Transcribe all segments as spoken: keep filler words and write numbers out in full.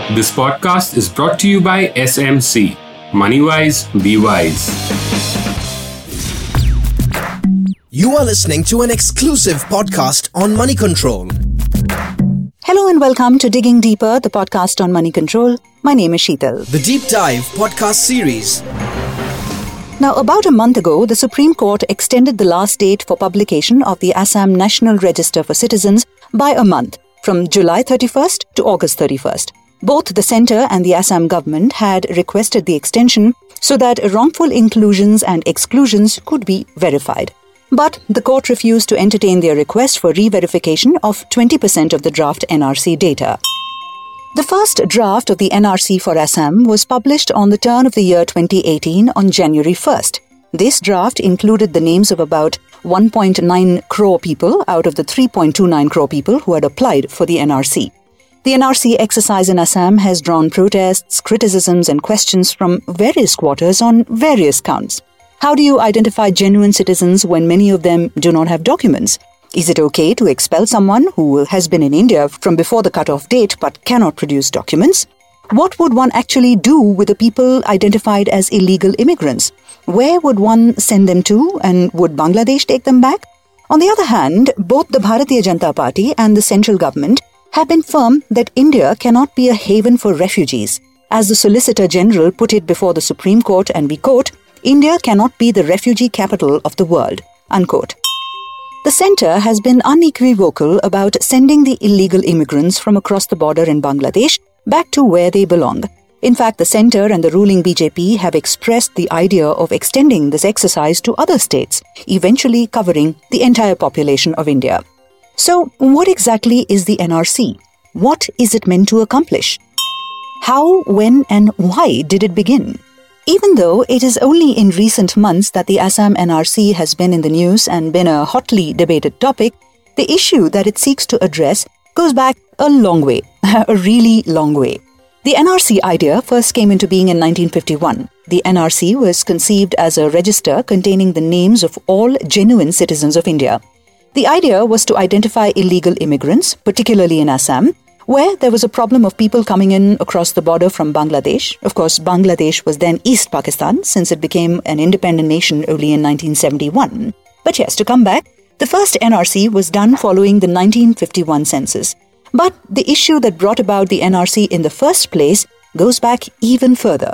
This podcast is brought to you by S M C. Moneywise, be wise. You are listening to an exclusive podcast on Money Control. Hello and welcome to Digging Deeper, the podcast on money control. My name is Sheetal. The Deep Dive podcast series. Now, about a month ago, the Supreme Court extended the last date for publication of the Assam National Register for Citizens by a month, from July thirty-first to August thirty-first. Both the centre and the Assam government had requested the extension so that wrongful inclusions and exclusions could be verified. But the court refused to entertain their request for re-verification of twenty percent of the draft N R C data. The first draft of the N R C for Assam was published on the turn of the year twenty eighteen on January first. This draft included the names of about one point nine crore people out of the three point two nine crore people who had applied for the N R C. The N R C exercise in Assam has drawn protests, criticisms and questions from various quarters on various counts. How do you identify genuine citizens when many of them do not have documents? Is it okay to expel someone who has been in India from before the cut-off date but cannot produce documents? What would one actually do with the people identified as illegal immigrants? Where would one send them to, and would Bangladesh take them back? On the other hand, both the Bharatiya Janata Party and the central government have been firm that India cannot be a haven for refugees. As the Solicitor General put it before the Supreme Court, and we quote, "India cannot be the refugee capital of the world," unquote. The centre has been unequivocal about sending the illegal immigrants from across the border in Bangladesh back to where they belong. In fact, the centre and the ruling B J P have expressed the idea of extending this exercise to other states, eventually covering the entire population of India. So, what exactly is the N R C? What is it meant to accomplish? How, when, and why did it begin? Even though it is only in recent months that the Assam N R C has been in the news and been a hotly debated topic, the issue that it seeks to address goes back a long way, a really long way. The N R C idea first came into being in nineteen fifty-one. The N R C was conceived as a register containing the names of all genuine citizens of India. The idea was to identify illegal immigrants, particularly in Assam, where there was a problem of people coming in across the border from Bangladesh. Of course, Bangladesh was then East Pakistan, since it became an independent nation only in nineteen seventy-one. But yes, to come back, the first N R C was done following the nineteen fifty-one census. But the issue that brought about the N R C in the first place goes back even further.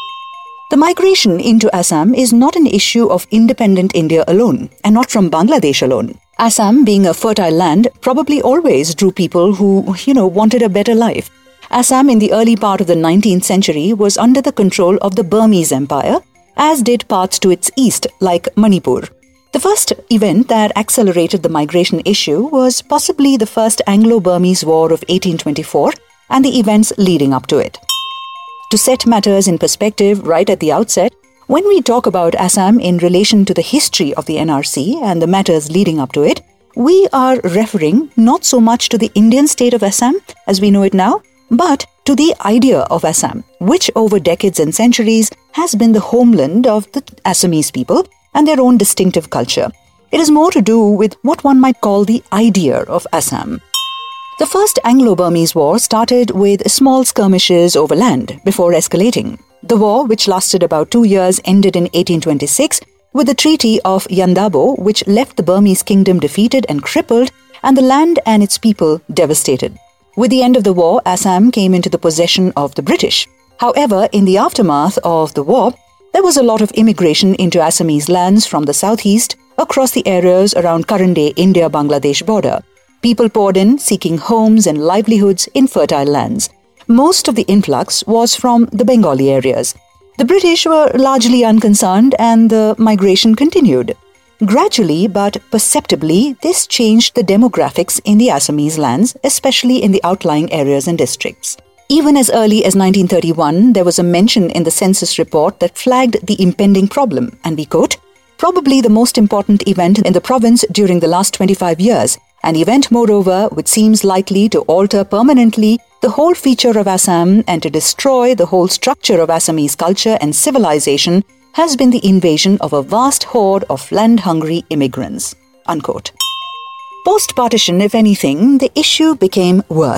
The migration into Assam is not an issue of independent India alone, and not from Bangladesh alone. Assam, being a fertile land, probably always drew people who, you know, wanted a better life. Assam in the early part of the nineteenth century was under the control of the Burmese Empire, as did parts to its east, like Manipur. The first event that accelerated the migration issue was possibly the First Anglo-Burmese War of eighteen twenty-four and the events leading up to it. To set matters in perspective right at the outset, when we talk about Assam in relation to the history of the N R C and the matters leading up to it, we are referring not so much to the Indian state of Assam as we know it now, but to the idea of Assam, which over decades and centuries has been the homeland of the Assamese people and their own distinctive culture. It is more to do with what one might call the idea of Assam. The First Anglo-Burmese War started with small skirmishes over land before escalating. The war, which lasted about two years, ended in eighteen twenty-six with the Treaty of Yandabo, which left the Burmese kingdom defeated and crippled and the land and its people devastated. With the end of the war, Assam came into the possession of the British. However, in the aftermath of the war, there was a lot of immigration into Assamese lands from the southeast across the areas around current-day India-Bangladesh border. People poured in, seeking homes and livelihoods in fertile lands. Most of the influx was from the Bengali areas. The British were largely unconcerned and the migration continued. Gradually but perceptibly, this changed the demographics in the Assamese lands, especially in the outlying areas and districts. Even as early as nineteen thirty-one, there was a mention in the census report that flagged the impending problem, and we quote, "Probably the most important event in the province during the last twenty-five years, an event moreover which seems likely to alter permanently the whole feature of Assam and to destroy the whole structure of Assamese culture and civilization has been the invasion of a vast horde of land-hungry immigrants." Unquote. Post-partition, if anything, the issue became worse.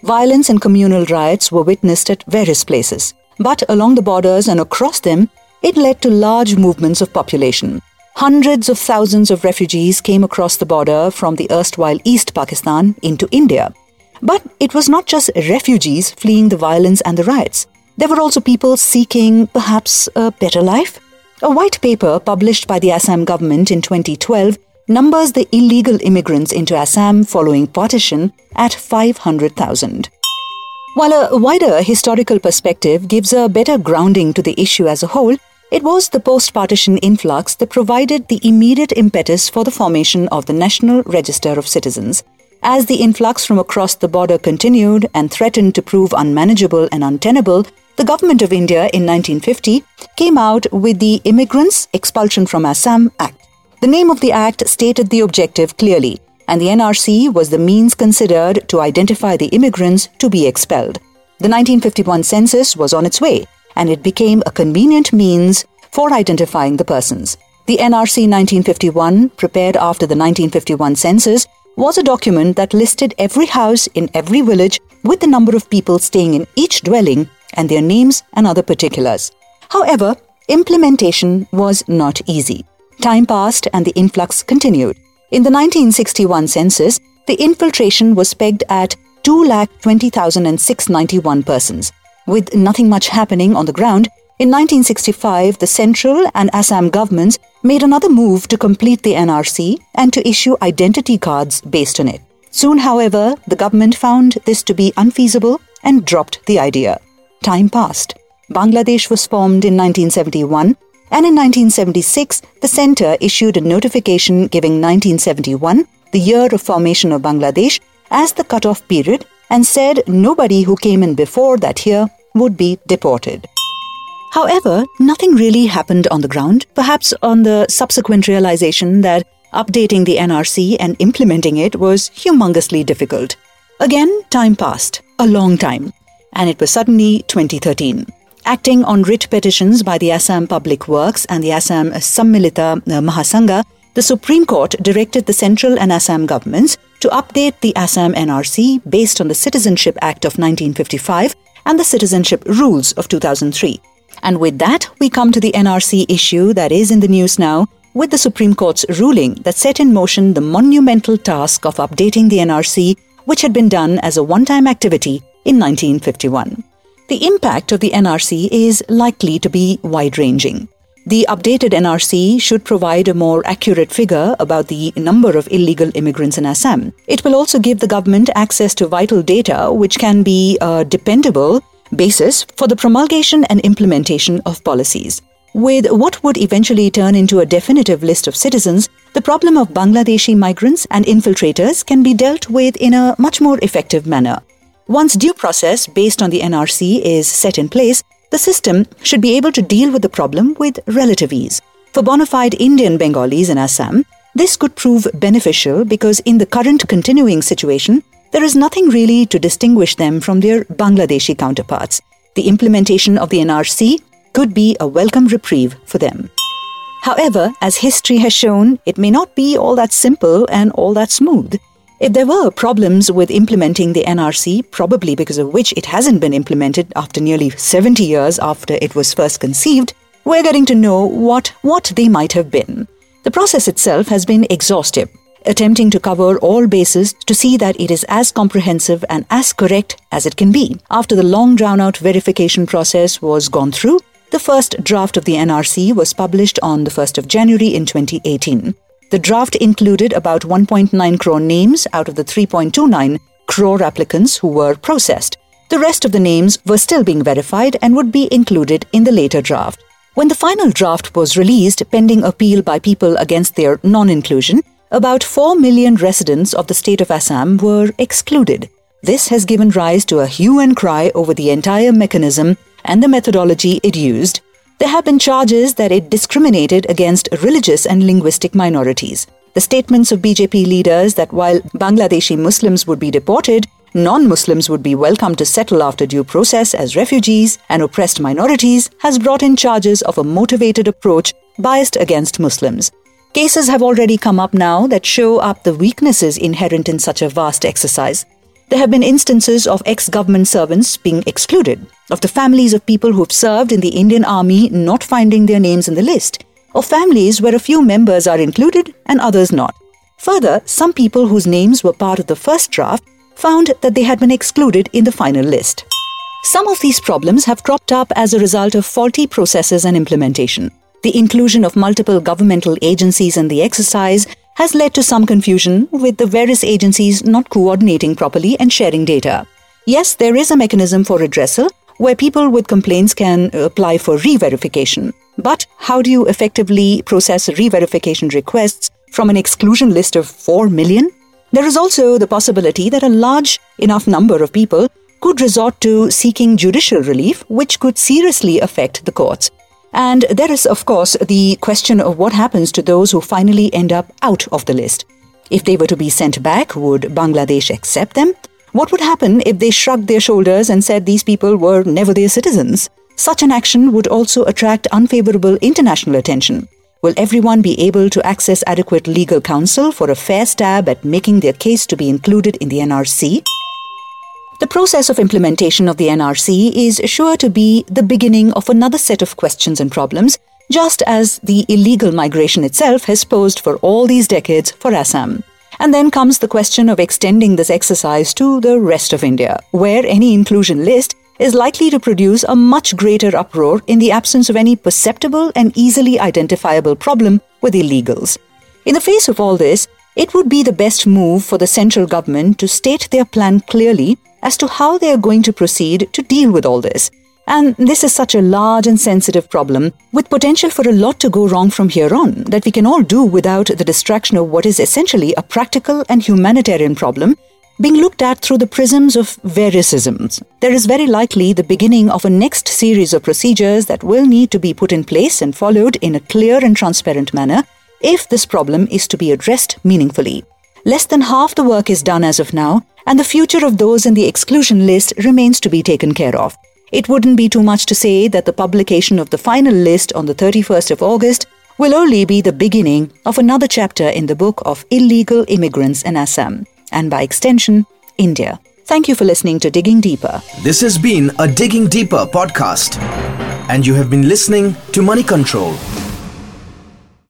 Violence and communal riots were witnessed at various places. But along the borders and across them, it led to large movements of population. Hundreds of thousands of refugees came across the border from the erstwhile East Pakistan into India. But it was not just refugees fleeing the violence and the riots. There were also people seeking, perhaps, a better life. A white paper published by the Assam government in twenty twelve numbers the illegal immigrants into Assam following partition at five hundred thousand. While a wider historical perspective gives a better grounding to the issue as a whole, it was the post-partition influx that provided the immediate impetus for the formation of the National Register of Citizens. As the influx from across the border continued and threatened to prove unmanageable and untenable, the Government of India in nineteen fifty came out with the Immigrants Expulsion from Assam Act. The name of the act stated the objective clearly, and the N R C was the means considered to identify the immigrants to be expelled. The nineteen fifty-one census was on its way, and it became a convenient means for identifying the persons. The N R C nineteen fifty-one, prepared after the nineteen fifty-one census, was a document that listed every house in every village with the number of people staying in each dwelling and their names and other particulars. However, implementation was not easy. Time passed and the influx continued. In the nineteen sixty-one census, the infiltration was pegged at two lakh twenty thousand six hundred ninety-one persons. With nothing much happening on the ground, in nineteen sixty-five, the central and Assam governments made another move to complete the N R C and to issue identity cards based on it. Soon, however, the government found this to be unfeasible and dropped the idea. Time passed. Bangladesh was formed in nineteen seventy-one, and in nineteen seventy-six, the centre issued a notification giving nineteen seventy-one, the year of formation of Bangladesh, as the cut-off period and said nobody who came in before that year would be deported. However, nothing really happened on the ground, perhaps on the subsequent realization that updating the N R C and implementing it was humongously difficult. Again, time passed, a long time, and it was suddenly twenty thirteen. Acting on writ petitions by the Assam Public Works and the Assam Sammilita Mahasangha, the Supreme Court directed the central and Assam governments to update the Assam N R C based on the Citizenship Act of nineteen fifty-five and the Citizenship Rules of two thousand three. And with that, we come to the N R C issue that is in the news now, with the Supreme Court's ruling that set in motion the monumental task of updating the N R C, which had been done as a one-time activity in nineteen fifty-one. The impact of the N R C is likely to be wide-ranging. The updated N R C should provide a more accurate figure about the number of illegal immigrants in Assam. It will also give the government access to vital data which can be a dependable basis for the promulgation and implementation of policies. With what would eventually turn into a definitive list of citizens, the problem of Bangladeshi migrants and infiltrators can be dealt with in a much more effective manner. Once due process based on the N R C is set in place, the system should be able to deal with the problem with relative ease. For bona fide Indian Bengalis in Assam, this could prove beneficial because in the current continuing situation, there is nothing really to distinguish them from their Bangladeshi counterparts. The implementation of the N R C could be a welcome reprieve for them. However, as history has shown, it may not be all that simple and all that smooth. If there were problems with implementing the N R C, probably because of which it hasn't been implemented after nearly seventy years after it was first conceived, we're getting to know what, what they might have been. The process itself has been exhaustive, attempting to cover all bases to see that it is as comprehensive and as correct as it can be. After the long drawn-out verification process was gone through, the first draft of the N R C was published on the first of January in twenty eighteen. The draft included about one point nine crore names out of the three point two nine crore applicants who were processed. The rest of the names were still being verified and would be included in the later draft. When the final draft was released, pending appeal by people against their non-inclusion, about four million residents of the state of Assam were excluded. This has given rise to a hue and cry over the entire mechanism and the methodology it used. There have been charges that it discriminated against religious and linguistic minorities. The statements of B J P leaders that while Bangladeshi Muslims would be deported, non-Muslims would be welcome to settle after due process as refugees and oppressed minorities has brought in charges of a motivated approach biased against Muslims. Cases have already come up now that show up the weaknesses inherent in such a vast exercise. There have been instances of ex-government servants being excluded, of the families of people who have served in the Indian Army not finding their names in the list, or families where a few members are included and others not. Further, some people whose names were part of the first draft found that they had been excluded in the final list. Some of these problems have cropped up as a result of faulty processes and implementation. The inclusion of multiple governmental agencies in the exercise has led to some confusion, with the various agencies not coordinating properly and sharing data. Yes, there is a mechanism for redressal where people with complaints can apply for re-verification. But how do you effectively process re-verification requests from an exclusion list of four million? There is also the possibility that a large enough number of people could resort to seeking judicial relief, which could seriously affect the courts. And there is, of course, the question of what happens to those who finally end up out of the list. If they were to be sent back, would Bangladesh accept them? What would happen if they shrugged their shoulders and said these people were never their citizens? Such an action would also attract unfavorable international attention. Will everyone be able to access adequate legal counsel for a fair stab at making their case to be included in the N R C? The process of implementation of the N R C is sure to be the beginning of another set of questions and problems, just as the illegal migration itself has posed for all these decades for Assam. And then comes the question of extending this exercise to the rest of India, where any inclusion list is likely to produce a much greater uproar in the absence of any perceptible and easily identifiable problem with illegals. In the face of all this, it would be the best move for the central government to state their plan clearly as to how they are going to proceed to deal with all this. And this is such a large and sensitive problem, with potential for a lot to go wrong from here on, that we can all do without the distraction of what is essentially a practical and humanitarian problem being looked at through the prisms of various isms. There is very likely the beginning of a next series of procedures that will need to be put in place and followed in a clear and transparent manner if this problem is to be addressed meaningfully. Less than half the work is done as of now, and the future of those in the exclusion list remains to be taken care of. It wouldn't be too much to say that the publication of the final list on the thirty-first of August will only be the beginning of another chapter in the book of illegal immigrants in Assam, and by extension, India. Thank you for listening to Digging Deeper. This has been a Digging Deeper podcast, and you have been listening to Money Control.